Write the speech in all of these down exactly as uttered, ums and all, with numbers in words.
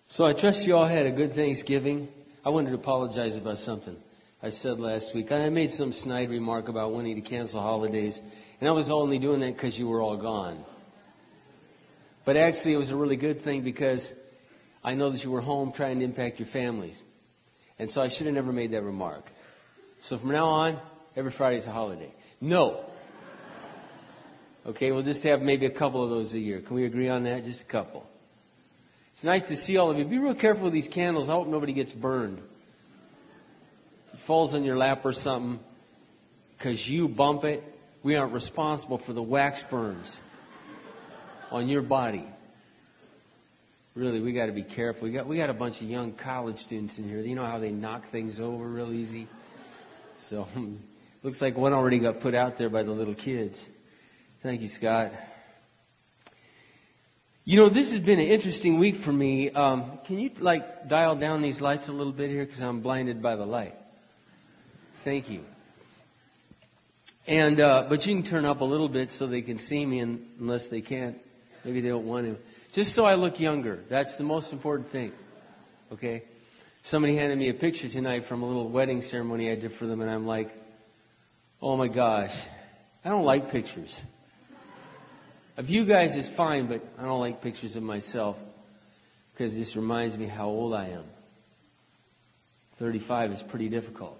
So I trust you all had a good Thanksgiving. I wanted to apologize about something I said last week. I made some snide remark about wanting to cancel holidays, and I was only doing that because you were all gone. But actually, it was a really good thing because I know that you were home trying to impact your families. And so I should have never made that remark. So from now on, every Friday is a holiday. No. Okay, we'll just have maybe a couple of those a year. Can we agree on that? Just a couple. It's nice to see all of you. Be real careful with these candles. I hope nobody gets burned. If it falls on your lap or something, because you bump it, we aren't responsible for the wax burns on your body. Really, we got to be careful. We got we got a bunch of young college students in here. You know how they knock things over real easy? So, looks like one already got put out there by the little kids. Thank you, Scott. You know, this has been an interesting week for me. Um, can you, like, dial down these lights a little bit here? Because I'm blinded by the light. Thank you. And, uh, but you can turn up a little bit so they can see me, and unless they can't. Maybe they don't want to. Just so I look younger. That's the most important thing. Okay? Somebody handed me a picture tonight from a little wedding ceremony I did for them, and I'm like, oh my gosh, I don't like pictures. Of you guys is fine, but I don't like pictures of myself because this reminds me how old I am. thirty-five is pretty difficult.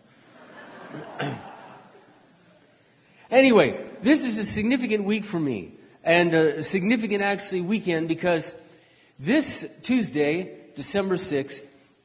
Anyway, this is a significant week for me, and a significant actually weekend, because this Tuesday, December sixth,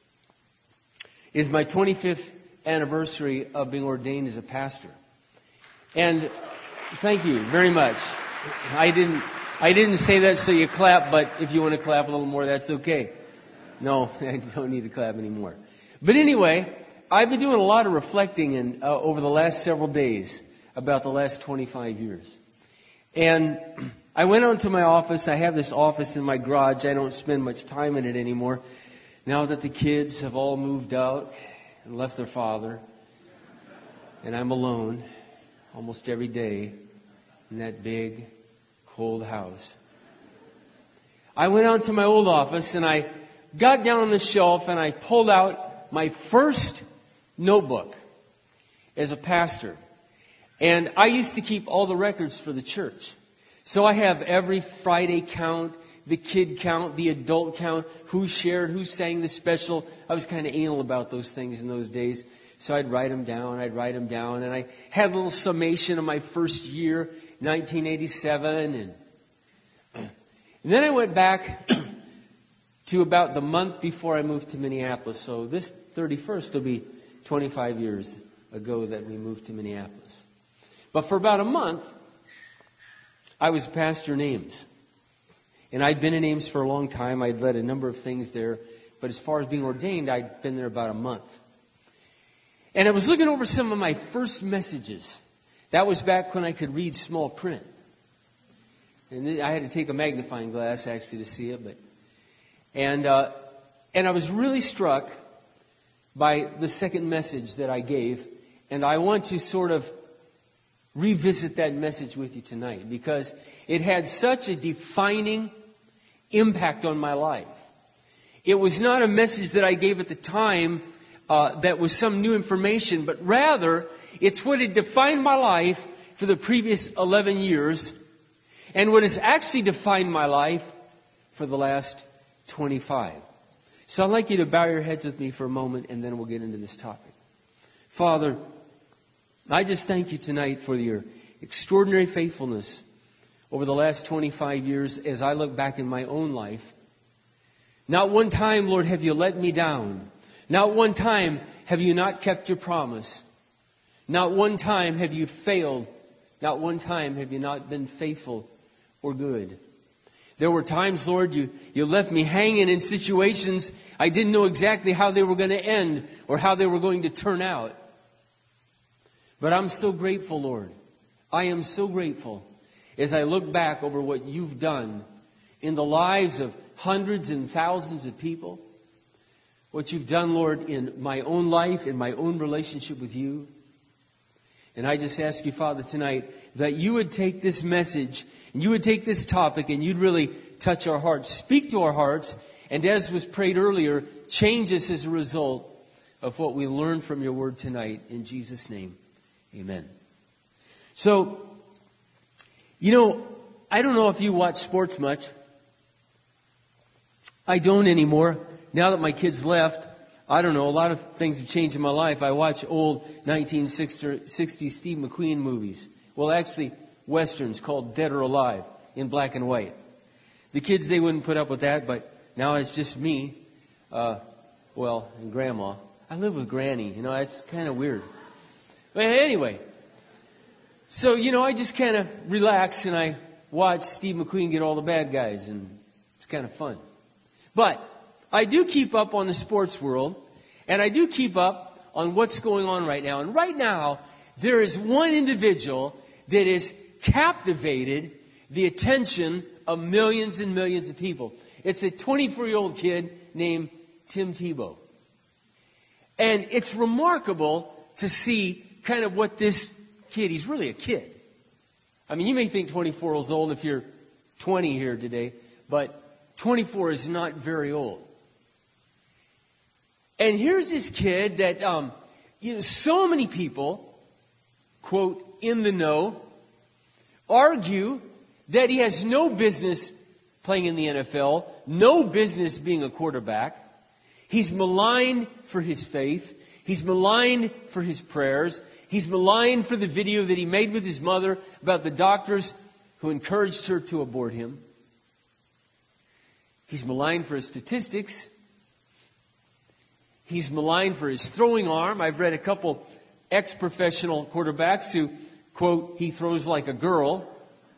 is my twenty-fifth anniversary of being ordained as a pastor. And thank you very much. I didn't I didn't say that so you clap, but if you want to clap a little more, that's okay. No, I don't need to clap anymore. But anyway, I've been doing a lot of reflecting in, uh, over the last several days about the last twenty-five years. And I went on to my office. I have this office in my garage. I don't spend much time in it anymore now that the kids have all moved out and left their father. And I'm alone almost every day in that big, cold house. I went out to my old office and I got down on the shelf and I pulled out my first notebook as a pastor. And I used to keep all the records for the church. So I have every Friday count, the kid count, the adult count, who shared, who sang the special. I was kind of anal about those things in those days. So I'd write them down, I'd write them down. And I had a little summation of my first year, nineteen eighty-seven. And, and then I went back to about the month before I moved to Minneapolis. So this thirty-first will be twenty-five years ago that we moved to Minneapolis. But for about a month, I was pastor in Ames. And I'd been in Ames for a long time. I'd led a number of things there. But as far as being ordained, I'd been there about a month. And I was looking over some of my first messages. That was back when I could read small print. And I had to take a magnifying glass, actually, to see it. But And uh, and I was really struck by the second message that I gave. And I want to sort of revisit that message with you tonight, because it had such a defining impact on my life. It was not a message that I gave at the time uh, that was some new information, but rather it's what had defined my life for the previous eleven years and what has actually defined my life for the last twenty-five. So I'd like you to bow your heads with me for a moment, and then we'll get into this topic. Father, I just thank you tonight for your extraordinary faithfulness over the last twenty-five years as I look back in my own life. Not one time, Lord, have you let me down. Not one time have you not kept your promise. Not one time have you failed. Not one time have you not been faithful or good. There were times, Lord, you, you left me hanging in situations I didn't know exactly how they were going to end or how they were going to turn out. But I'm so grateful, Lord. I am so grateful as I look back over what you've done in the lives of hundreds and thousands of people. What you've done, Lord, in my own life, in my own relationship with you. And I just ask you, Father, tonight that you would take this message and you would take this topic and you'd really touch our hearts, speak to our hearts, And as was prayed earlier, change us as a result of what we learned from your word tonight. In Jesus' name, amen. So, you know, I don't know if you watch sports much. I don't anymore. Now that my kids left, I don't know, a lot of things have changed in my life. I watch old nineteen sixties Steve McQueen movies. Well, actually, westerns called Dead or Alive in black and white. The kids, they wouldn't put up with that, but now it's just me, uh, well, and Grandma. I live with Granny, you know, it's kind of weird. But anyway, so, you know, I just kind of relax and I watch Steve McQueen get all the bad guys, and it's kind of fun. But I do keep up on the sports world, and I do keep up on what's going on right now. And right now, there is one individual that has captivated the attention of millions and millions of people. It's a twenty-four-year-old kid named Tim Tebow. And it's remarkable to see kind of what this kid, he's really a kid. I mean, you may think twenty-four is old if you're twenty here today, but twenty-four is not very old. And here's this kid that, um, you know, so many people, quote, in the know, argue that he has no business playing in the N F L, no business being a quarterback. He's maligned for his faith. He's maligned for his prayers. He's maligned for the video that he made with his mother about the doctors who encouraged her to abort him. He's maligned for his statistics. He's maligned for his throwing arm. I've read a couple ex-professional quarterbacks who, quote, he throws like a girl.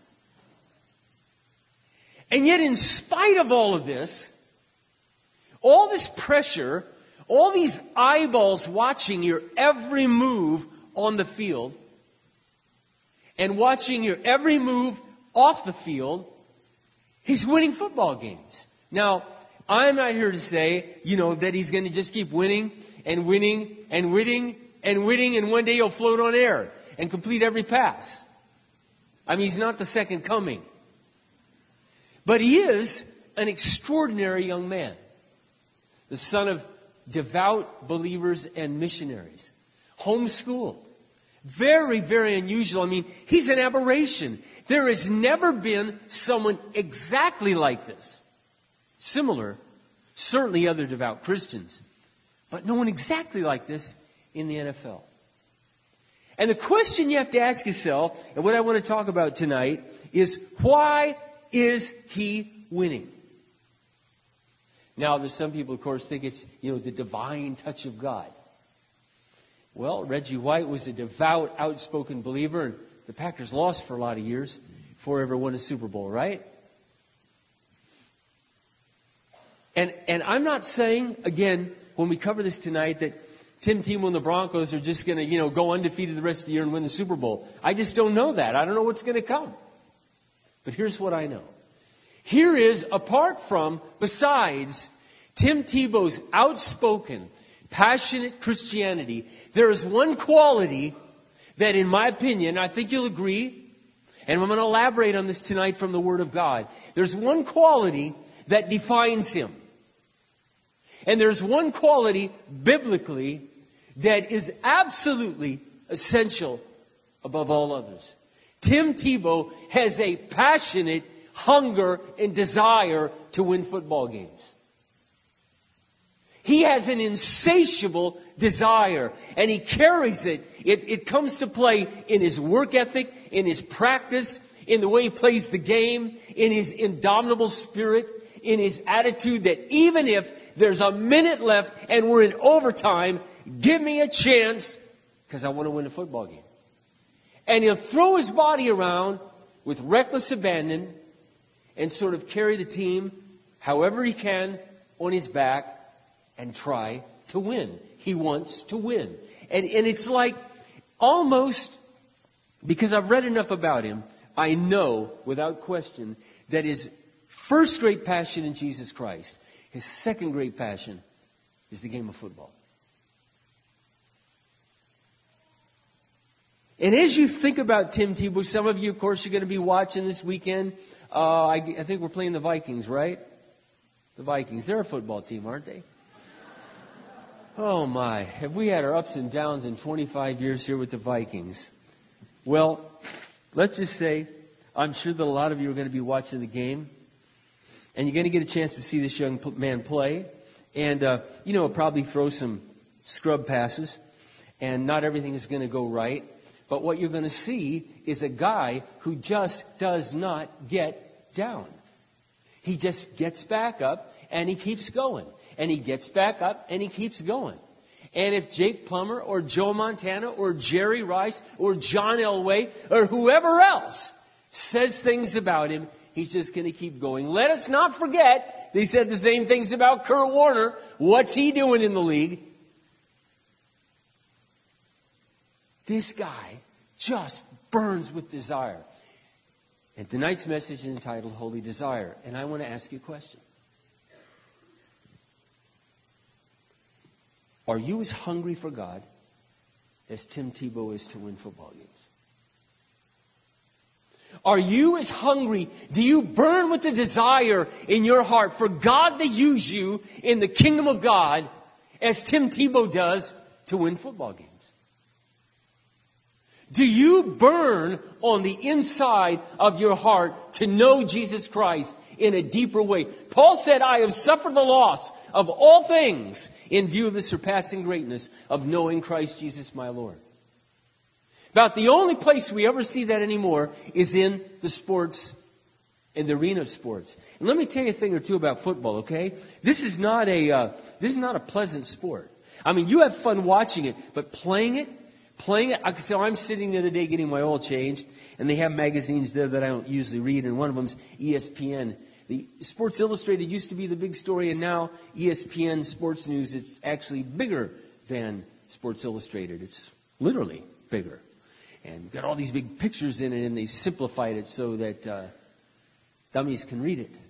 And yet, in spite of all of this, all this pressure, all these eyeballs watching your every move on the field and watching your every move off the field, he's winning football games. Now, I'm not here to say, you know, that he's going to just keep winning and winning and winning and winning, and one day he'll float on air and complete every pass. I mean, he's not the second coming. But he is an extraordinary young man, the son of devout believers and missionaries, homeschooled. Very, very unusual. I mean, he's an aberration. There has never been someone exactly like this. Similar, certainly other devout Christians, but no one exactly like this in the N F L. And the question you have to ask yourself, and what I want to talk about tonight, is why is he winning? Now, there's some people, of course, think it's, you know, the divine touch of God. Well, Reggie White was a devout, outspoken believer, and the Packers lost for a lot of years before ever won a Super Bowl, right? And and I'm not saying, again, when we cover this tonight, that Tim Tebow and the Broncos are just going to, you know, go undefeated the rest of the year and win the Super Bowl. I just don't know that. I don't know what's going to come. But here's what I know. Here is, apart from, besides Tim Tebow's outspoken, passionate Christianity, there is one quality that, in my opinion, I think you'll agree, and I'm going to elaborate on this tonight from the Word of God. There's one quality that defines him. And there's one quality, biblically, that is absolutely essential above all others. Tim Tebow has a passionate hunger and desire to win football games. He has an insatiable desire, and he carries it. It, it comes to play in his work ethic, in his practice, in the way he plays the game, in his indomitable spirit, in his attitude that even if there's a minute left and we're in overtime, give me a chance because I want to win a football game. And he'll throw his body around with reckless abandon and sort of carry the team however he can on his back and try to win. He wants to win. And, and it's like almost, because I've read enough about him, I know without question that his first great passion in Jesus Christ, his second great passion, is the game of football. And as you think about Tim Tebow, some of you, of course, you're going to be watching this weekend. Uh, I, I think we're playing the Vikings, right? The Vikings. They're a football team, aren't they? Oh my. Have we had our ups and downs in twenty-five years here with the Vikings? Well, let's just say, I'm sure that a lot of you are going to be watching the game. And you're going to get a chance to see this young man play. And, uh, you know, probably throw some scrub passes. And not everything is going to go right. But what you're going to see is a guy who just does not get down. He just gets back up and he keeps going. And he gets back up and he keeps going. And if Jake Plummer or Joe Montana or Jerry Rice or John Elway or whoever else says things about him, he's just going to keep going. Let us not forget, they said the same things about Kurt Warner. What's he doing in the league? This guy just burns with desire. And tonight's message is entitled Holy Desire. And I want to ask you a question. Are you as hungry for God as Tim Tebow is to win football games? Are you as hungry? Do you burn with the desire in your heart for God to use you in the kingdom of God as Tim Tebow does to win football games? Do you burn on the inside of your heart to know Jesus Christ in a deeper way? Paul said, I have suffered the loss of all things in view of the surpassing greatness of knowing Christ Jesus my Lord. About the only place we ever see that anymore is in the sports, in the arena of sports. And let me tell you a thing or two about football, okay? This is not a, uh, this is not a pleasant sport. I mean, you have fun watching it, but playing it, Playing it, so I'm sitting the other day getting my oil changed, and they have magazines there that I don't usually read, and one of them's E S P N. The Sports Illustrated used to be the big story, and now E S P N Sports News is actually bigger than Sports Illustrated. It's literally bigger. And got all these big pictures in it, and they simplified it so that uh, dummies can read it.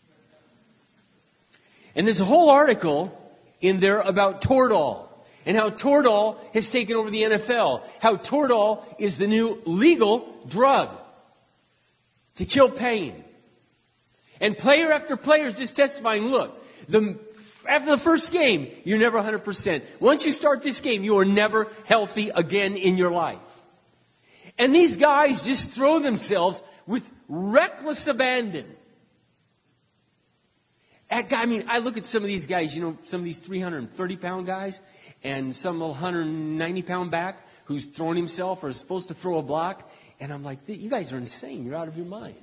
And there's a whole article in there about Toradol. And how Toradol has taken over the N F L. How Toradol is the new legal drug to kill pain. And player after player is just testifying, look, the, after the first game, you're never one hundred percent. Once you start this game, you are never healthy again in your life. And these guys just throw themselves with reckless abandon. At guy, I mean, I look at some of these guys, you know, some of these three hundred thirty pound guys, and some one hundred ninety pound back who's throwing himself or is supposed to throw a block. And I'm like, you guys are insane. You're out of your mind.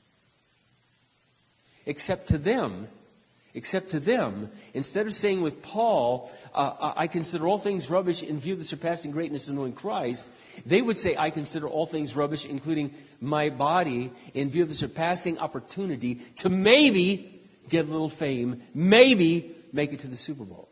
Except to them, except to them, instead of saying with Paul, uh, I consider all things rubbish in view of the surpassing greatness of knowing Christ, they would say, I consider all things rubbish, including my body, in view of the surpassing opportunity to maybe get a little fame, maybe make it to the Super Bowl.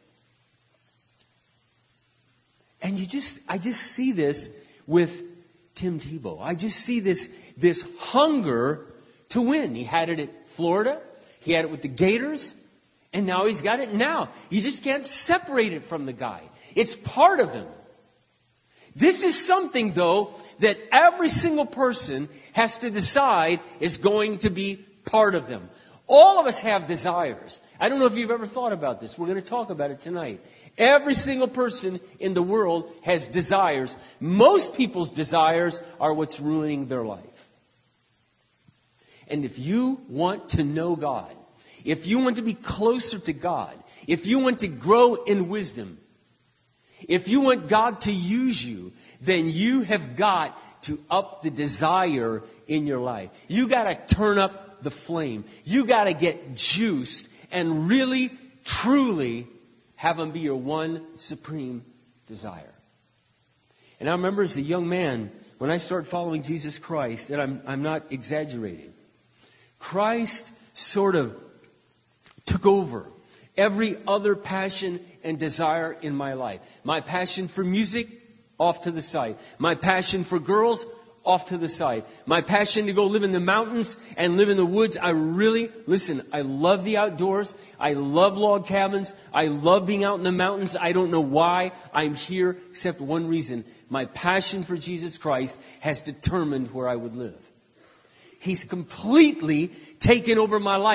And you just, I just see this with Tim Tebow. I just see this, this hunger to win. He had it at Florida. He had it with the Gators. And now he's got it now. You just can't separate it from the guy. It's part of him. This is something, though, that every single person has to decide is going to be part of them. All of us have desires. I don't know if you've ever thought about this. We're going to talk about it tonight. Every single person in the world has desires. Most people's desires are what's ruining their life. And if you want to know God, if you want to be closer to God, if you want to grow in wisdom, if you want God to use you, then you have got to up the desire in your life. You got to turn up the flame. You got to get juiced and really, truly have Him be your one supreme desire. And I remember as a young man, when I started following Jesus Christ, and I'm, I'm not exaggerating, Christ sort of took over every other passion and desire in my life. My passion for music, off to the side. My passion for girls, off to the side. My passion to go live in the mountains and live in the woods. I really, listen, I love the outdoors. I love log cabins. I love being out in the mountains. I don't know why I'm here except one reason. My passion for Jesus Christ has determined where I would live. He's completely taken over my life.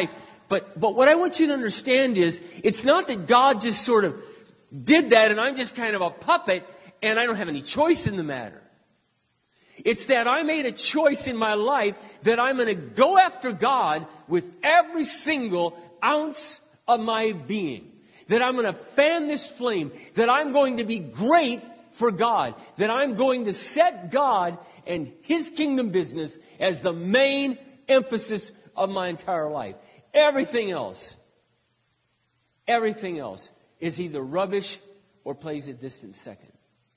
But, but what I want you to understand is, it's not that God just sort of did that and I'm just kind of a puppet and I don't have any choice in the matter. It's that I made a choice in my life that I'm going to go after God with every single ounce of my being. That I'm going to fan this flame. That I'm going to be great for God. That I'm going to set God and His kingdom business as the main emphasis of my entire life. Everything else, everything else is either rubbish or plays a distant second.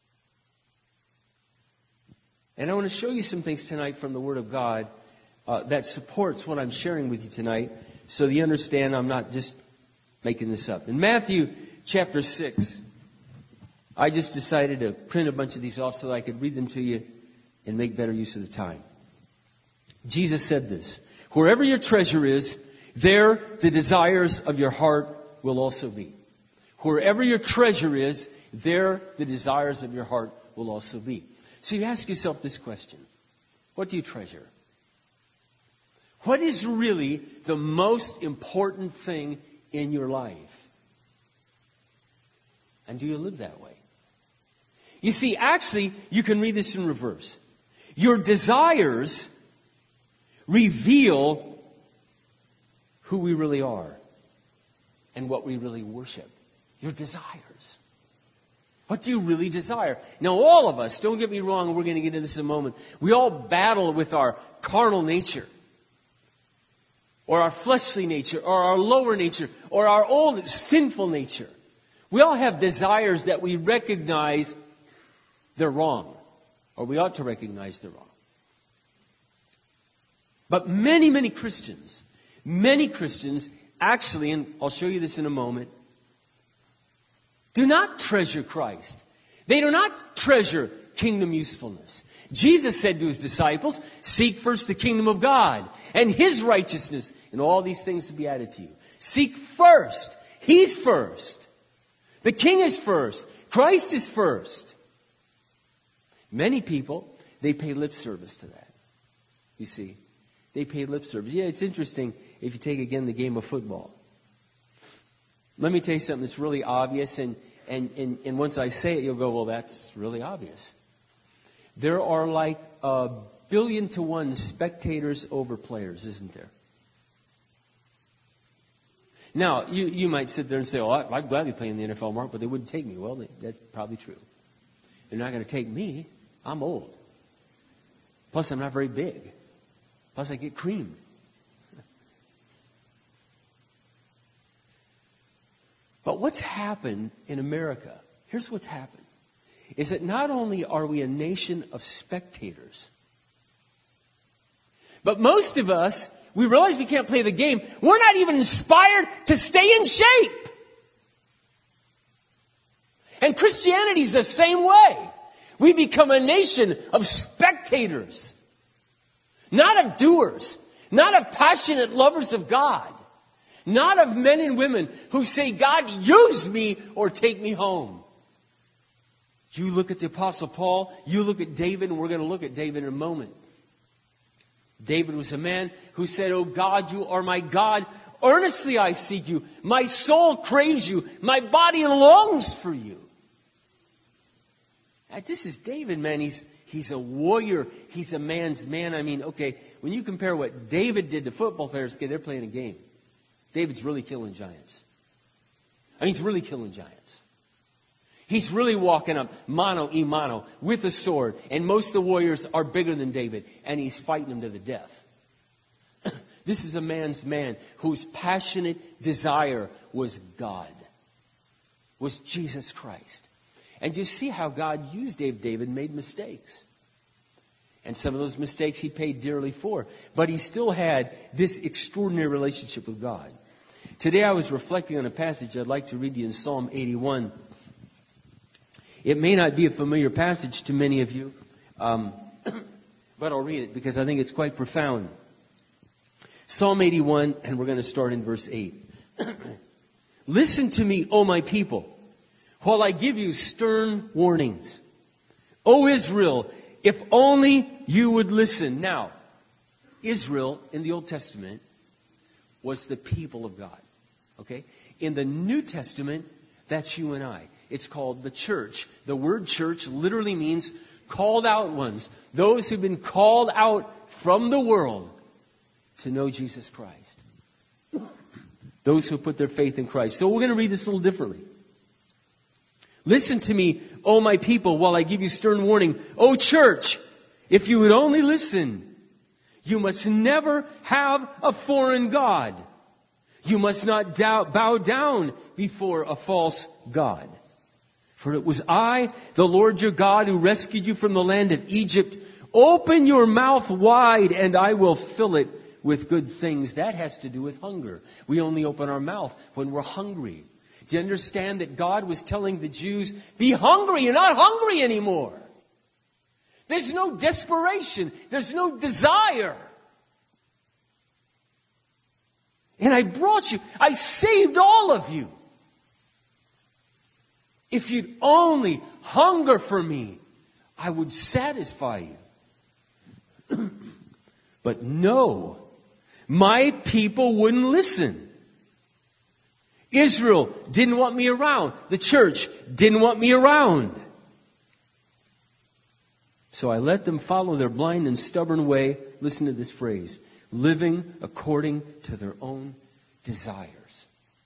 And I want to show you some things tonight from the Word of God uh, that supports what I'm sharing with you tonight, so that you understand I'm not just making this up. In Matthew chapter six, I just decided to print a bunch of these off so that I could read them to you and make better use of the time. Jesus said this, "Wherever your treasure is, there the desires of your heart will also be." Wherever your treasure is, there the desires of your heart will also be. So you ask yourself this question. What do you treasure? What is really the most important thing in your life? And do you live that way? You see, actually, you can read this in reverse. Your desires reveal who we really are and what we really worship. Your desires. What do you really desire? Now, all of us, don't get me wrong, we're going to get into this in a moment. We all battle with our carnal nature, or our fleshly nature, or our lower nature, or our old sinful nature. We all have desires that we recognize they're wrong, or we ought to recognize they're wrong. But many, many Christians, many Christians actually, and I'll show you this in a moment, do not treasure Christ. They do not treasure kingdom usefulness. Jesus said to His disciples, "Seek first the kingdom of God and His righteousness, and all these things will be added to you." Seek first. He's first. The King is first. Christ is first. Many people, they pay lip service to that. You see, they pay lip service. Yeah, it's interesting if you take again the game of football. Let me tell you something that's really obvious, and, and, and, and once I say it, you'll go, well, that's really obvious. There are like a billion to one spectators over players, isn't there? Now, you, you might sit there and say, oh, I'd gladly play in the N F L, Mark, but they wouldn't take me. Well, they, that's probably true. They're not going to take me. I'm old. Plus, I'm not very big. Plus, I get creamed. But what's happened in America, here's what's happened, is that not only are we a nation of spectators, but most of us, we realize we can't play the game. We're not even inspired to stay in shape. And Christianity is the same way. We become a nation of spectators, not of doers, not of passionate lovers of God. Not of men and women who say, God, use me or take me home. You look at the Apostle Paul, you look at David, and we're going to look at David in a moment. David was a man who said, oh God, you are my God. Earnestly I seek you. My soul craves you. My body longs for you. Now, this is David, man. He's, he's a warrior. He's a man's man. I mean, okay, when you compare what David did to football players, okay, they're playing a game. David's really killing giants. I mean, he's really killing giants. He's really walking up mano a mano with a sword. And most of the warriors are bigger than David. And he's fighting them to the death. This is a man's man whose passionate desire was God. Was Jesus Christ. And you see how God used David. David made mistakes. And some of those mistakes he paid dearly for. But he still had this extraordinary relationship with God. Today I was reflecting on a passage I'd like to read to you in Psalm eighty-one. It may not be a familiar passage to many of you, um, but I'll read it because I think it's quite profound. Psalm eighty-one, and we're going to start in verse eight. Listen to me, O my people, while I give you stern warnings. O Israel, if only you would listen. Now, Israel in the Old Testament was the people of God. Okay? In the New Testament, that's you and I. It's called the church. The word church literally means called out ones. Those who've been called out from the world to know Jesus Christ. Those who put their faith in Christ. So we're going to read this a little differently. Listen to me, O my people, while I give you stern warning. O church, if you would only listen, you must never have a foreign god. You must not doubt, bow down before a false god. For it was I, the Lord your God, who rescued you from the land of Egypt. Open your mouth wide, and I will fill it with good things. That has to do with hunger. We only open our mouth when we're hungry. Do you understand that God was telling the Jews, be hungry, you're not hungry anymore. There's no desperation. There's no desire. And I brought you, I saved all of you. If you'd only hunger for me, I would satisfy you. But no, my people wouldn't listen. Israel didn't want me around. The church didn't want me around. So I let them follow their blind and stubborn way. Listen to this phrase. Living according to their own desires.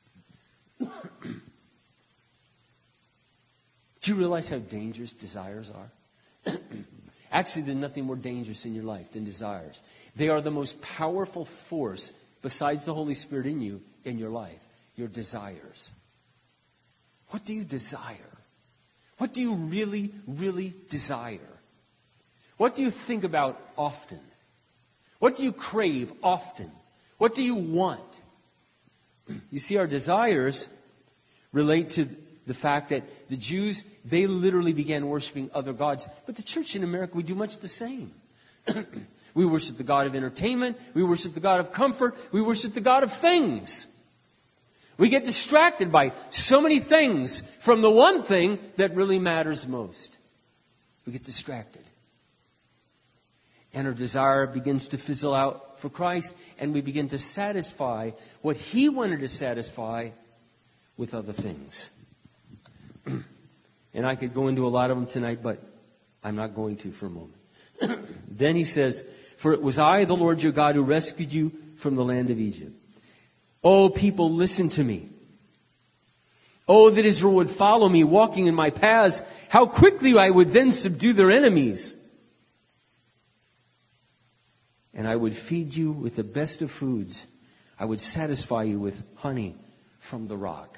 Do you realize how dangerous desires are? Actually, there's nothing more dangerous in your life than desires. They are the most powerful force besides the Holy Spirit in you, in your life. Your desires. What do you desire? What do you really, really desire? What do you think about often? What do you crave often? What do you want? You see, our desires relate to the fact that the Jews, they literally began worshiping other gods. But the church in America, we do much the same. We worship the God of entertainment. We worship the God of comfort. We worship the God of things. We get distracted by so many things from the one thing that really matters most. We get distracted. And our desire begins to fizzle out for Christ, and we begin to satisfy what He wanted to satisfy with other things. And I could go into a lot of them tonight, but I'm not going to for a moment. Then He says, for it was I, the Lord your God, who rescued you from the land of Egypt. Oh, people, listen to me. Oh, that Israel would follow me, walking in my paths. How quickly I would then subdue their enemies. And I would feed you with the best of foods. I would satisfy you with honey from the rock.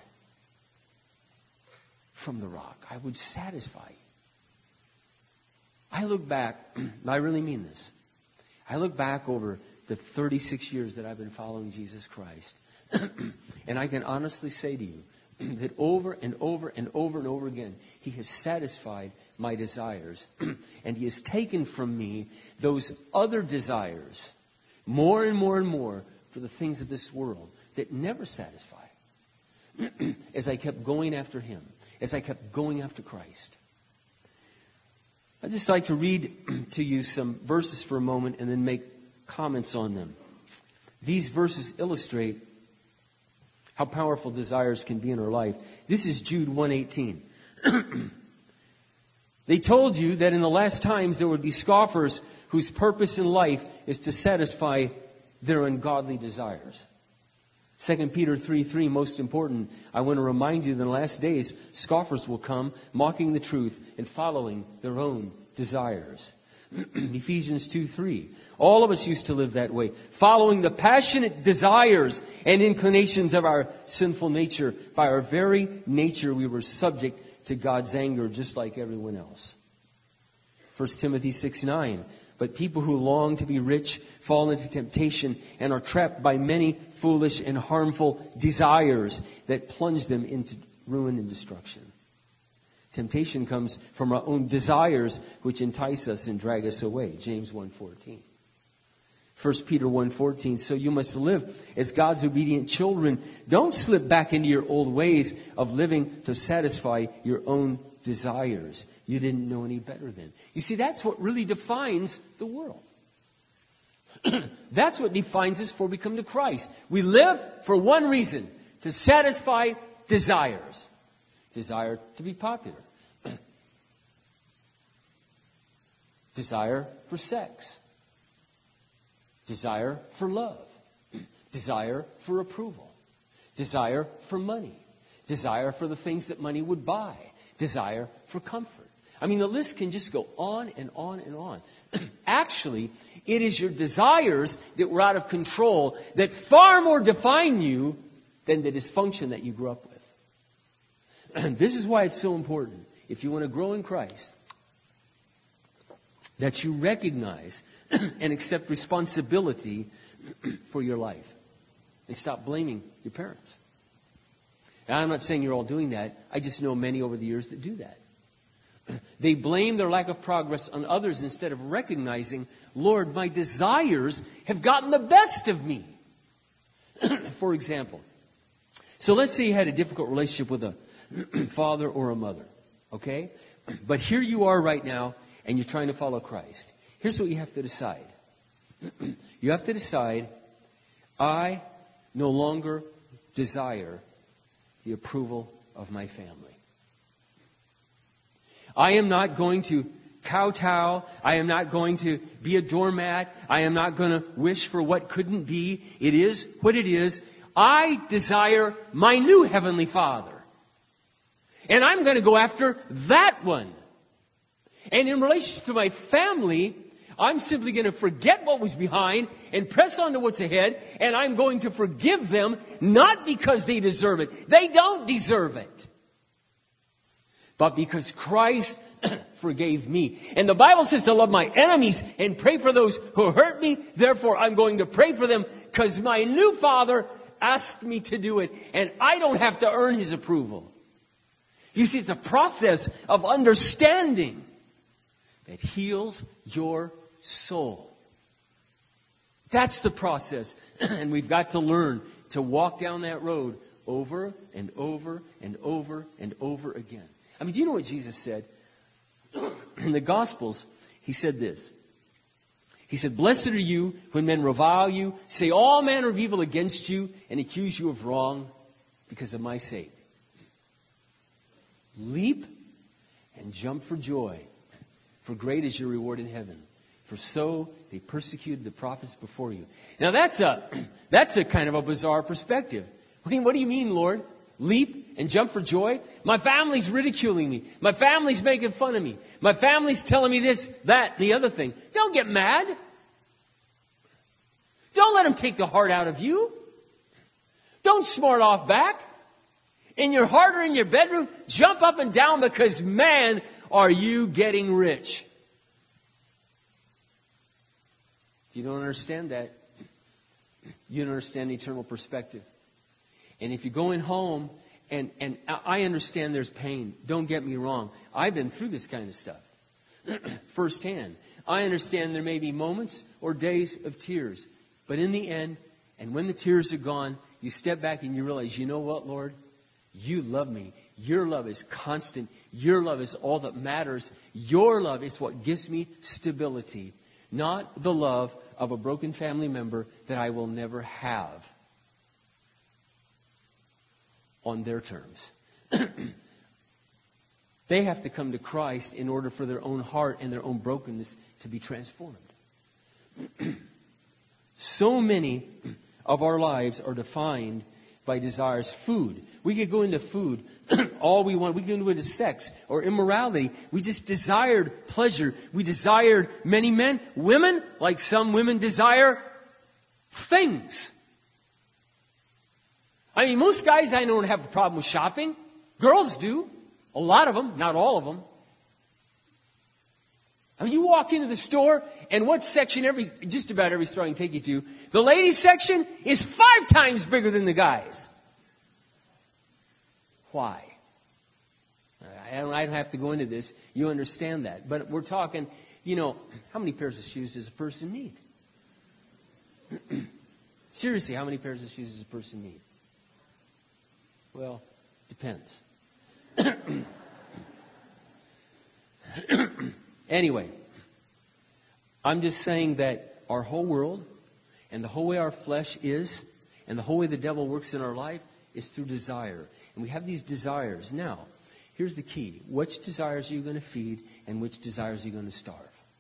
From the rock. I would satisfy you. I look back, I really mean this. I look back over the thirty-six years that I've been following Jesus Christ. And I can honestly say to you that over and over and over and over again, He has satisfied my desires. And He has taken from me those other desires more and more and more for the things of this world that never satisfy. As I kept going after Him, as I kept going after Christ. I'd just like to read to you some verses for a moment and then make comments on them. These verses illustrate how powerful desires can be in our life. This is Jude one eighteen. They told you that in the last times there would be scoffers whose purpose in life is to satisfy their ungodly desires. Second Peter three three, most important, I want to remind you that in the last days, scoffers will come, mocking the truth and following their own desires. Ephesians two three. All of us used to live that way, following the passionate desires and inclinations of our sinful nature. By our very nature, we were subject to God's anger, just like everyone else. First Timothy six nine. But people who long to be rich fall into temptation and are trapped by many foolish and harmful desires that plunge them into ruin and destruction. Temptation comes from our own desires, which entice us and drag us away. James one fourteen. First Peter one fourteen. So you must live as God's obedient children. Don't slip back into your old ways of living to satisfy your own desires. You didn't know any better then. You see, that's what really defines the world. That's what defines us before we come to Christ. We live for one reason, to satisfy desires. Desire to be popular. Desire for sex. Desire for love. Desire for approval. Desire for money. Desire for the things that money would buy. Desire for comfort. I mean, the list can just go on and on and on. Actually, it is your desires that were out of control that far more define you than the dysfunction that you grew up with. This is why it's so important, if you want to grow in Christ, that you recognize and accept responsibility for your life. And stop blaming your parents. Now, I'm not saying you're all doing that. I just know many over the years that do that. They blame their lack of progress on others instead of recognizing, Lord, my desires have gotten the best of me. For example, so let's say you had a difficult relationship with a father or a mother. Okay? But here you are right now, and you're trying to follow Christ. Here's what you have to decide. You have to decide, I no longer desire the approval of my family. I am not going to kowtow. I am not going to be a doormat. I am not going to wish for what couldn't be. It is what it is. I desire my new Heavenly Father. And I'm going to go after that one. And in relation to my family, I'm simply going to forget what was behind and press on to what's ahead. And I'm going to forgive them, not because they deserve it. They don't deserve it. But because Christ forgave me. And the Bible says to love my enemies and pray for those who hurt me. Therefore, I'm going to pray for them because my new Father asked me to do it. And I don't have to earn His approval. You see, it's a process of understanding that heals your soul. That's the process. And we've got to learn to walk down that road over and over and over and over again. I mean, do you know what Jesus said? In the Gospels, He said this. He said, blessed are you when men revile you, say all manner of evil against you, and accuse you of wrong because of my sake. Leap and jump for joy, for great is your reward in heaven. For so they persecuted the prophets before you. Now that's a that's a kind of a bizarre perspective. What do you, what do you mean, Lord? Leap and jump for joy? My family's ridiculing me. My family's making fun of me. My family's telling me this, that, the other thing. Don't get mad. Don't let them take the heart out of you. Don't smart off back. In your heart or in your bedroom, jump up and down because, man, are you getting rich. If you don't understand that, you don't understand the eternal perspective. And if you're going home, and, and I understand there's pain. Don't get me wrong. I've been through this kind of stuff firsthand. I understand there may be moments or days of tears. But in the end, and when the tears are gone, you step back and you realize, you know what, Lord? You love me. Your love is constant. Your love is all that matters. Your love is what gives me stability. Not the love of a broken family member that I will never have on their terms. They have to come to Christ in order for their own heart and their own brokenness to be transformed. So many of our lives are defined by desires. Food. We could go into food all we want. We can go into sex or immorality. We just desired pleasure. We desired many men. Women, like some women, desire things. I mean, most guys I know don't have a problem with shopping. Girls do. A lot of them, not all of them. I mean, you walk into the store, and what section every, just about every store I can take you to, the ladies section is five times bigger than the guys. Why? I don't, I don't have to go into this. You understand that. But we're talking, you know, how many pairs of shoes does a person need? Seriously, how many pairs of shoes does a person need? Well, depends. Anyway, I'm just saying that our whole world and the whole way our flesh is and the whole way the devil works in our life is through desire. And we have these desires. Now, here's the key. Which desires are you going to feed and which desires are you going to starve?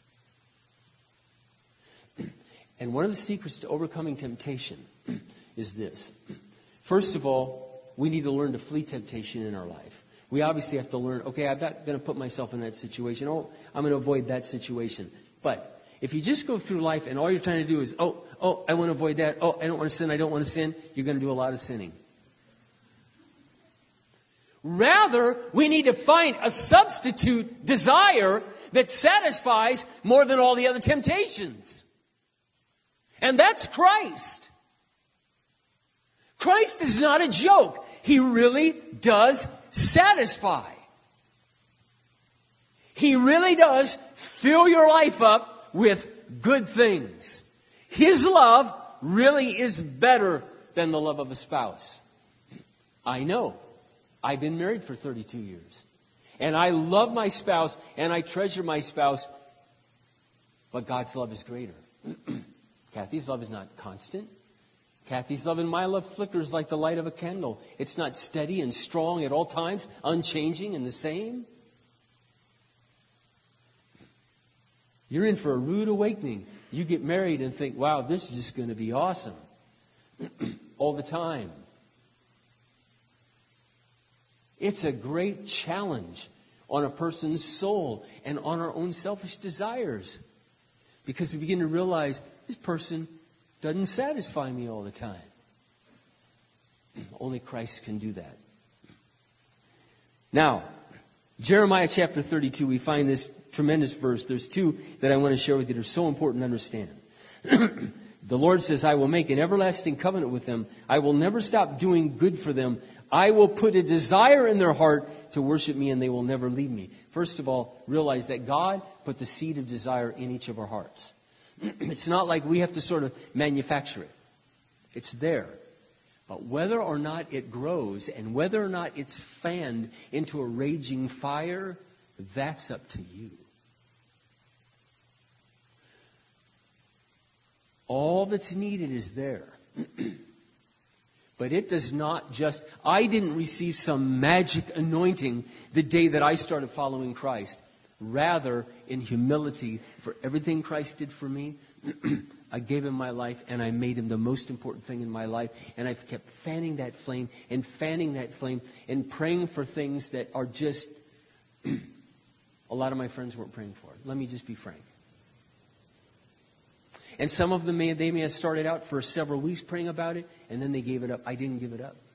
And one of the secrets to overcoming temptation is this. First of all, we need to learn to flee temptation in our life. We obviously have to learn, okay, I'm not going to put myself in that situation. Oh, I'm going to avoid that situation. But if you just go through life and all you're trying to do is, oh, oh, I want to avoid that. Oh, I don't want to sin. I don't want to sin. You're going to do a lot of sinning. Rather, we need to find a substitute desire that satisfies more than all the other temptations. And that's Christ. Christ is not a joke. He really does satisfy. He really does fill your life up with good things. His love really is better than the love of a spouse. I know. I've been married for thirty-two years. And I love my spouse and I treasure my spouse. But God's love is greater. Kathy's love is not constant. Kathy's love and my love flickers like the light of a candle. It's not steady and strong at all times, unchanging and the same. You're in for a rude awakening. You get married and think, wow, this is just going to be awesome. All the time. It's a great challenge on a person's soul and on our own selfish desires. Because we begin to realize this person doesn't satisfy me all the time. Only Christ can do that. Now, Jeremiah chapter thirty-two, we find this tremendous verse. There's two that I want to share with you that are so important to understand. The Lord says, I will make an everlasting covenant with them. I will never stop doing good for them. I will put a desire in their heart to worship me, and they will never leave me. First of all, realize that God put the seed of desire in each of our hearts. It's not like we have to sort of manufacture it. It's there. But whether or not it grows and whether or not it's fanned into a raging fire, that's up to you. All that's needed is there. But it does not just... I didn't receive some magic anointing the day that I started following Christ. Rather, in humility for everything Christ did for me, I gave Him my life and I made Him the most important thing in my life. And I've kept fanning that flame and fanning that flame and praying for things that are just... a lot of my friends weren't praying for. Let me just be frank. And some of them, may, they may have started out for several weeks praying about it, and then they gave it up. I didn't give it up.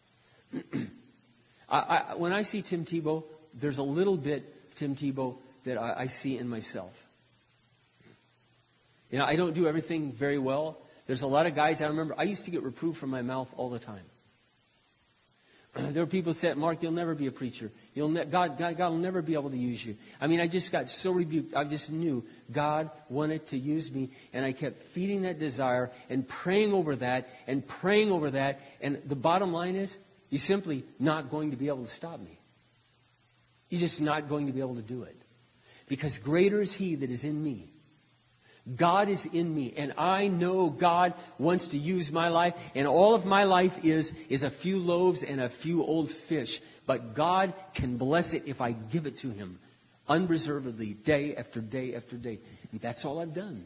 I, I, when I see Tim Tebow, there's a little bit of Tim Tebow that I, I see in myself. You know, I don't do everything very well. There's a lot of guys, I remember, I used to get reproved from my mouth all the time. There were people who said, Mark, you'll never be a preacher. You'll ne- God, God, God will never be able to use you. I mean, I just got so rebuked. I just knew God wanted to use me. And I kept feeding that desire and praying over that and praying over that. And the bottom line is, you're simply not going to be able to stop me. You're just not going to be able to do it. Because greater is He that is in me. God is in me, and I know God wants to use my life, and all of my life is, is a few loaves and a few old fish. But God can bless it if I give it to Him unreservedly, day after day after day. And that's all I've done.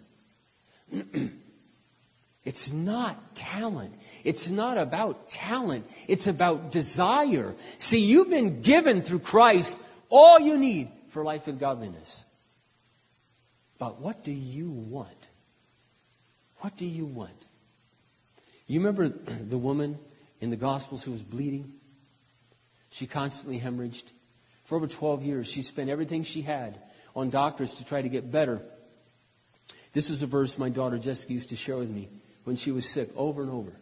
It's not talent. It's not about talent. It's about desire. See, you've been given through Christ all you need for life with godliness. But what do you want? What do you want? You remember the woman in the Gospels who was bleeding? She constantly hemorrhaged. For over twelve years, she spent everything she had on doctors to try to get better. This is a verse my daughter Jessica used to share with me when she was sick over and over.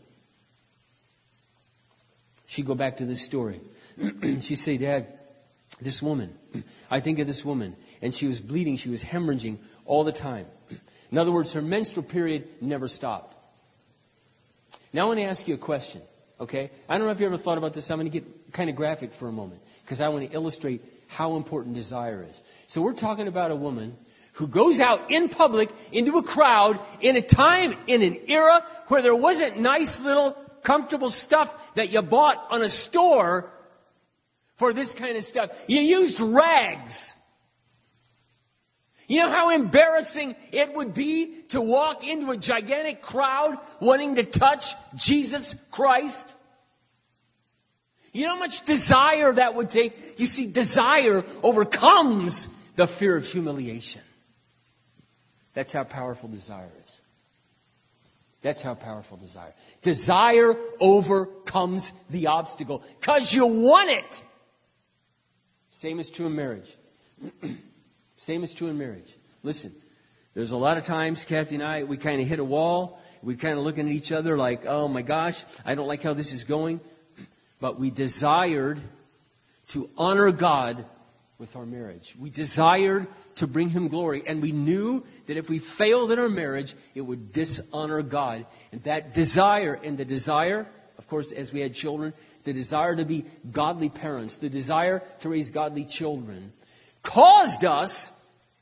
She'd go back to this story. She'd say, Dad, this woman, I think of this woman, and she was bleeding, she was hemorrhaging all the time. In other words, her menstrual period never stopped. Now I want to ask you a question, okay? I don't know if you ever thought about this. I'm going to get kind of graphic for a moment because I want to illustrate how important desire is. So we're talking about a woman who goes out in public into a crowd in a time, in an era where there wasn't nice little comfortable stuff that you bought on a store for this kind of stuff. You used rags. You know how embarrassing it would be to walk into a gigantic crowd wanting to touch Jesus Christ? You know how much desire that would take? You see, desire overcomes the fear of humiliation. That's how powerful desire is. That's how powerful desire. Desire overcomes the obstacle because you want it. Same is true in marriage. Same is true in marriage. Listen, there's a lot of times, Kathy and I, we kind of hit a wall. We kind of looking at each other like, oh my gosh, I don't like how this is going. But we desired to honor God with our marriage. We desired to bring Him glory. And we knew that if we failed in our marriage, it would dishonor God. And that desire, and the desire, of course, as we had children, the desire to be godly parents, the desire to raise godly children, caused us,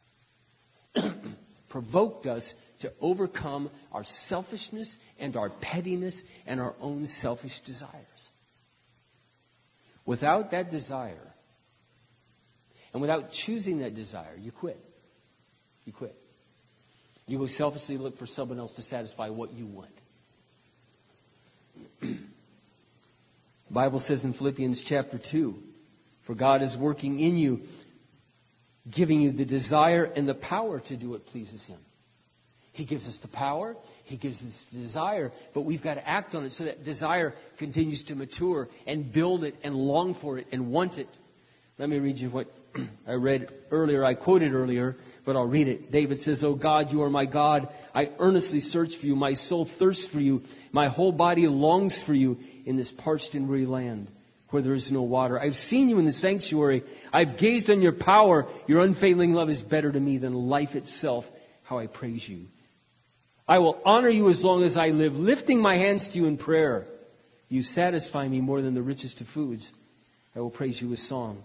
provoked us to overcome our selfishness and our pettiness and our own selfish desires. Without that desire, and without choosing that desire, you quit. You quit. You go selfishly look for someone else to satisfy what you want. The Bible says in Philippians chapter two, for God is working in you, giving you the desire and the power to do what pleases Him. He gives us the power, He gives us the desire, but we've got to act on it so that desire continues to mature and build it and long for it and want it. Let me read you what I read earlier, I quoted earlier, but I'll read it. David says, "O God, you are my God. I earnestly search for you. My soul thirsts for you. My whole body longs for you in this parched and weary land where there is no water. I've seen you in the sanctuary. I've gazed on your power. Your unfailing love is better to me than life itself. How I praise you. I will honor you as long as I live, lifting my hands to you in prayer. You satisfy me more than the richest of foods. I will praise you with song."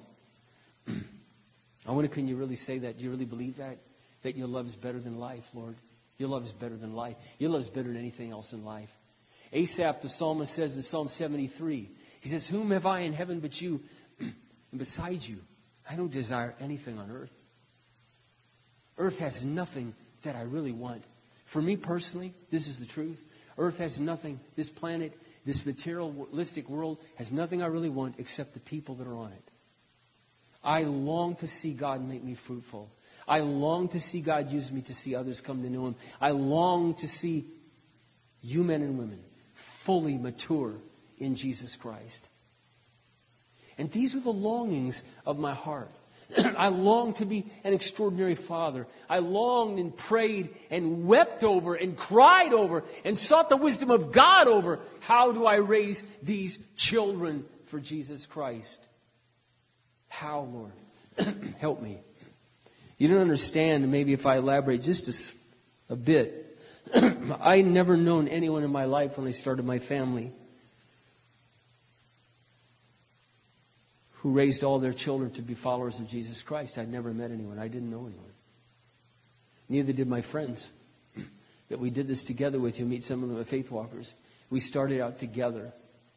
I wonder, can you really say that? Do you really believe that? That your love is better than life, Lord? Your love is better than life. Your love is better than anything else in life. Asaph, the psalmist, says in Psalm seventy-three, he says, "Whom have I in heaven but you? And besides you, I don't desire anything on earth." Earth has nothing that I really want. For me personally, this is the truth. Earth has nothing. This planet, this materialistic world has nothing I really want except the people that are on it. I long to see God make me fruitful. I long to see God use me to see others come to know Him. I long to see you men and women fully mature in Jesus Christ. And these are the longings of my heart. I long to be an extraordinary father. I longed and prayed and wept over and cried over and sought the wisdom of God over. How do I raise these children for Jesus Christ? How, Lord? Help me. You don't understand, maybe if I elaborate just a, a bit. I never known anyone in my life when I started my family who raised all their children to be followers of Jesus Christ. I'd never met anyone. I didn't know anyone. Neither did my friends that we did this together with. You meet some of them at Faith Walkers. We started out together.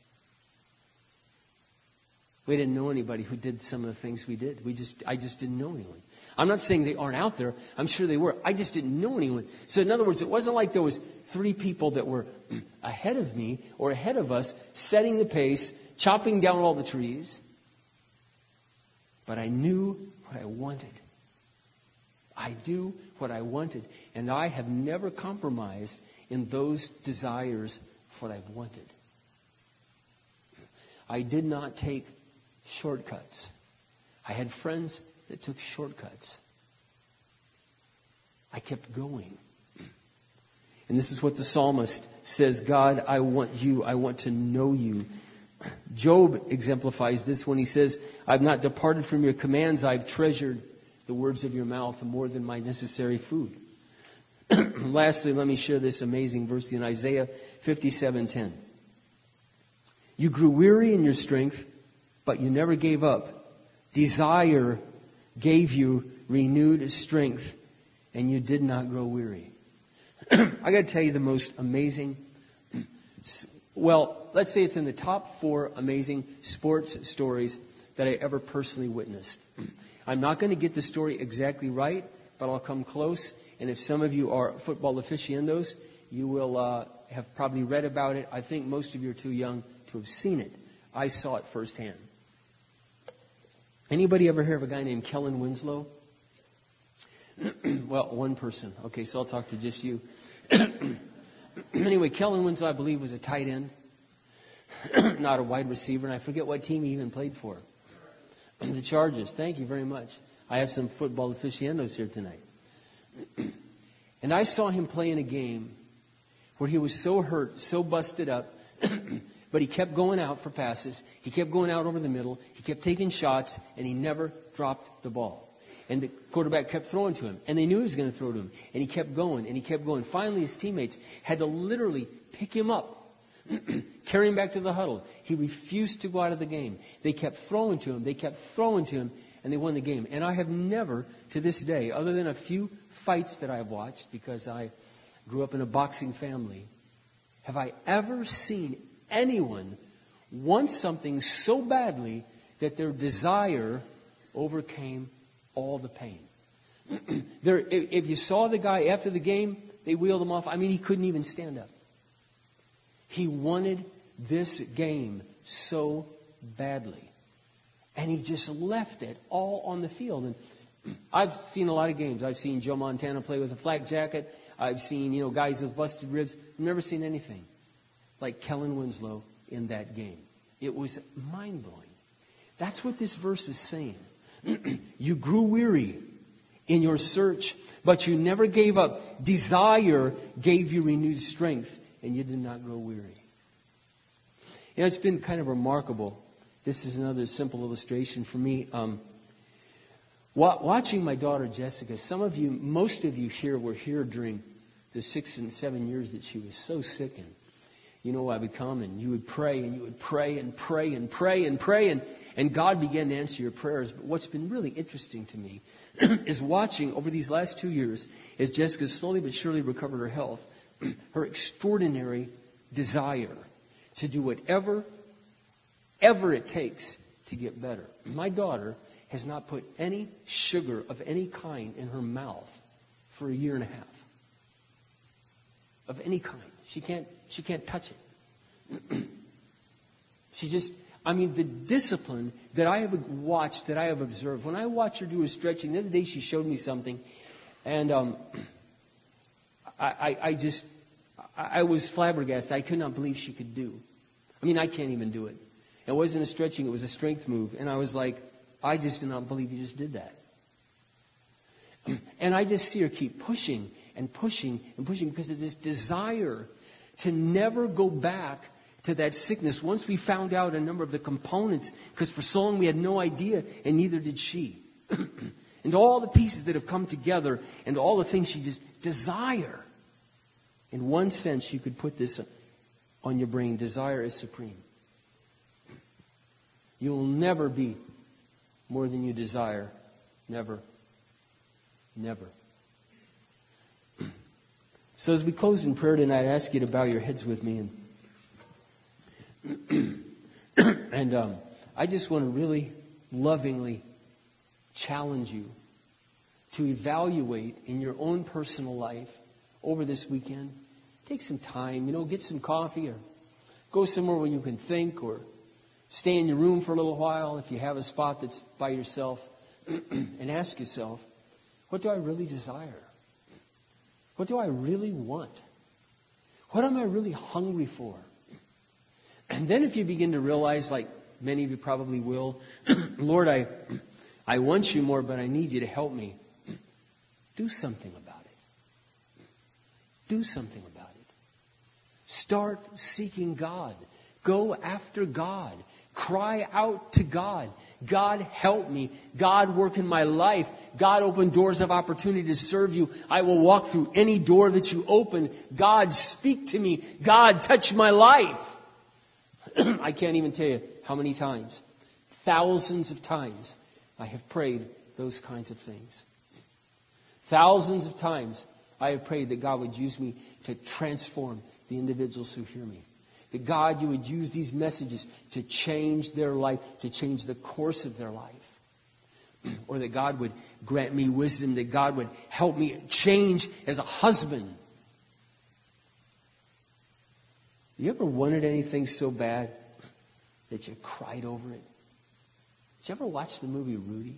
We didn't know anybody who did some of the things we did. We just, I just didn't know anyone. I'm not saying they aren't out there. I'm sure they were. I just didn't know anyone. So in other words, it wasn't like there was three people that were ahead of me or ahead of us, setting the pace, chopping down all the trees. But I knew what I wanted. I knew what I wanted. And I have never compromised in those desires for what I've wanted. I did not take shortcuts. I had friends that took shortcuts. I kept going. And this is what the psalmist says, God, I want you. I want to know you. Job exemplifies this when he says, I've not departed from your commands. I've treasured the words of your mouth more than my necessary food. Lastly, let me share this amazing verse in Isaiah fifty-seven ten. You grew weary in your strength, but you never gave up. Desire gave you renewed strength. and you did not grow weary. I got to tell you the most amazing, well, let's say it's in the top four amazing sports stories that I ever personally witnessed. I'm not going to get the story exactly right, but I'll come close. And if some of you are football aficionados, you will uh, have probably read about it. I think most of you are too young to have seen it. I saw it firsthand. Anybody ever hear of a guy named Kellen Winslow? Well, one person. Okay, so I'll talk to just you. Anyway, Kellen Winslow, I believe, was a tight end, not a wide receiver, and I forget what team he even played for. The Chargers. Thank you very much. I have some football aficionados here tonight. And I saw him play in a game where he was so hurt, so busted up, but he kept going out for passes. He kept going out over the middle. He kept taking shots, and he never dropped the ball. And the quarterback kept throwing to him, and they knew he was going to throw to him. And he kept going, and he kept going. Finally, his teammates had to literally pick him up, carry him back to the huddle. He refused to go out of the game. They kept throwing to him. They kept throwing to him, and they won the game. And I have never, to this day, other than a few fights that I have watched, because I grew up in a boxing family, have I ever seen anyone want something so badly that their desire overcame all the pain. There, if you saw the guy after the game, they wheeled him off. I mean, he couldn't even stand up. He wanted this game so badly. And he just left it all on the field. And I've seen a lot of games. I've seen Joe Montana play with a flak jacket. I've seen, you know, guys with busted ribs. I've never seen anything like Kellen Winslow in that game. It was mind-blowing. That's what this verse is saying. You grew weary in your search, but you never gave up. Desire gave you renewed strength, and you did not grow weary. You know, it's been kind of remarkable. This is another simple illustration for me. Um, wa- watching my daughter Jessica, some of you, most of you here were here during the six and seven years that she was so sick. And you know, I would come and you would pray and you would pray and pray and pray and pray and, and God began to answer your prayers. But what's been really interesting to me is watching over these last two years as Jessica slowly but surely recovered her health, her extraordinary desire to do whatever, ever it takes to get better. My daughter has not put any sugar of any kind in her mouth for a year and a half. Of any kind. She can't, she can't touch it. She just, I mean, the discipline that I have watched, that I have observed. When I watch her do her stretching, the other day she showed me something, and um, I, I, I just, I, I was flabbergasted. I could not believe she could do. I mean, I can't even do it. It wasn't a stretching, it was a strength move. And I was like, I just do not believe you just did that. And I just see her keep pushing and pushing and pushing because of this desire to never go back to that sickness. Once we found out a number of the components, because for so long we had no idea, and neither did she. And all the pieces that have come together, and all the things she just desire. In one sense, you could put this on your brain. Desire is supreme. You will never be more than you desire. Never. Never. So as we close in prayer tonight, I ask you to bow your heads with me. And, and um, I just want to really lovingly challenge you to evaluate in your own personal life over this weekend. Take some time, you know, get some coffee or go somewhere where you can think, or stay in your room for a little while if you have a spot that's by yourself, and ask yourself, what do I really desire? What do I really want? What am I really hungry for? And then if you begin to realize, like many of you probably will, Lord, I, I want you more, but I need you to help me. Do something about it. Do something about it. Start seeking God. Go after God. Cry out to God. God, help me. God, work in my life. God, open doors of opportunity to serve you. I will walk through any door that you open. God, speak to me. God, touch my life. I can't even tell you how many times, thousands of times, I have prayed those kinds of things. Thousands of times I have prayed that God would use me to transform the individuals who hear me. That God, you would use these messages to change their life, to change the course of their life. Or that God would grant me wisdom, that God would help me change as a husband. You ever wanted anything so bad that you cried over it? Did you ever watch the movie Rudy?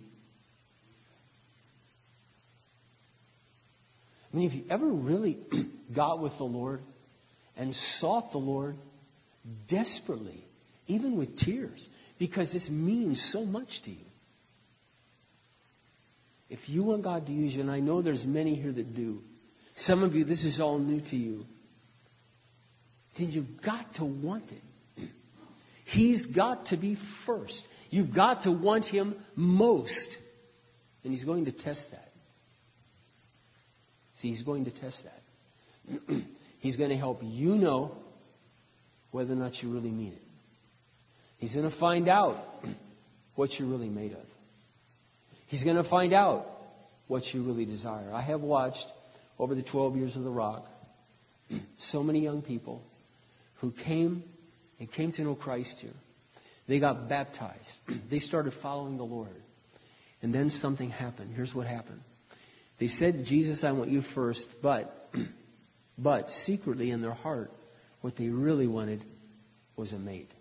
I mean, have you ever really got with the Lord and sought the Lord desperately, even with tears, because this means so much to you? If you want God to use you, and I know there's many here that do, some of you, this is all new to you, then you've got to want it. He's got to be first. You've got to want Him most. And He's going to test that. See, He's going to test that. He's going to help you know whether or not you really mean it. He's going to find out what you're really made of. He's going to find out what you really desire. I have watched over the twelve years of The Rock so many young people who came and came to know Christ here. They got baptized. They started following the Lord. And then something happened. Here's what happened. They said, Jesus, I want you first, but, but secretly in their heart, what they really wanted was a mate.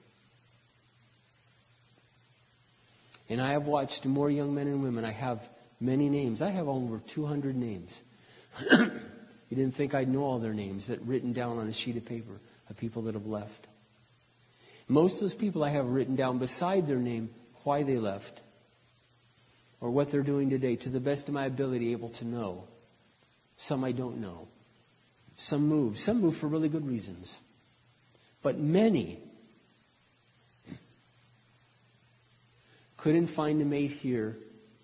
And I have watched more young men and women. I have many names. I have over two hundred names. You didn't think I'd know all their names that written down on a sheet of paper of people that have left. Most of those people I have written down beside their name why they left or what they're doing today, to the best of my ability, able to know. Some I don't know. Some move. Some move for really good reasons. But many couldn't find a mate here.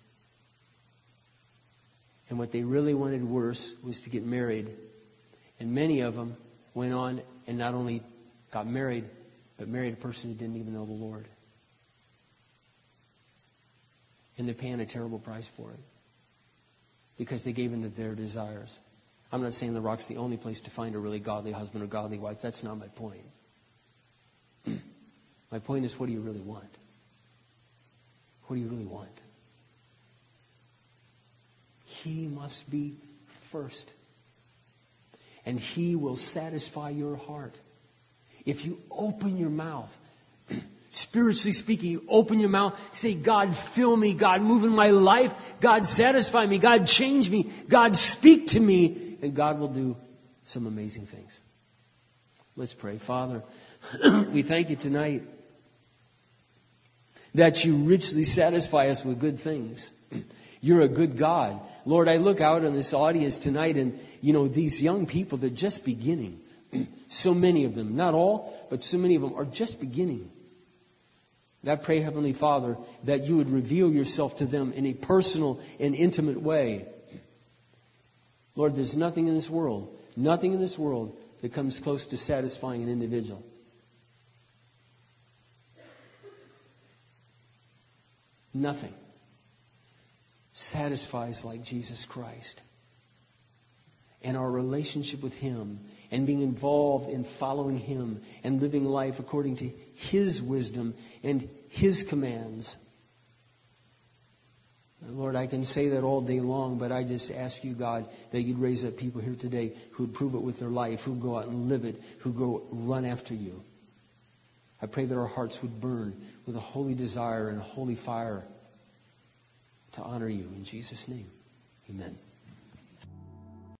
And what they really wanted worse was to get married. And many of them went on and not only got married, but married a person who didn't even know the Lord. And they're paying a terrible price for it. Because they gave in to their desires. I'm not saying The Rock's the only place to find a really godly husband or godly wife. That's not my point. My point is, what do you really want? What do you really want? He must be first. And He will satisfy your heart. If you open your mouth, spiritually speaking, you open your mouth, say, God, fill me. God, move in my life. God, satisfy me. God, change me. God, speak to me. And God will do some amazing things. Let's pray. Father, we thank you tonight that you richly satisfy us with good things. You're a good God. Lord, I look out on this audience tonight and, you know, these young people, they're just beginning. So many of them, not all, but so many of them are just beginning. And I pray, Heavenly Father, that you would reveal yourself to them in a personal and intimate way. Lord, there's nothing in this world, nothing in this world that comes close to satisfying an individual. Nothing satisfies like Jesus Christ. And our relationship with Him and being involved in following Him and living life according to His wisdom and His commands. And Lord, I can say that all day long, but I just ask you, God, that you'd raise up people here today who would prove it with their life, who would go out and live it, who go run after you. I pray that our hearts would burn with a holy desire and a holy fire to honor you. In Jesus' name, amen.